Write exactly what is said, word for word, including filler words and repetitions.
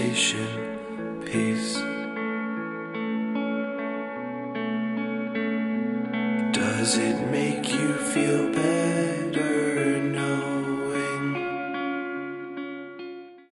sensation, peace. Does it make you feel better? No.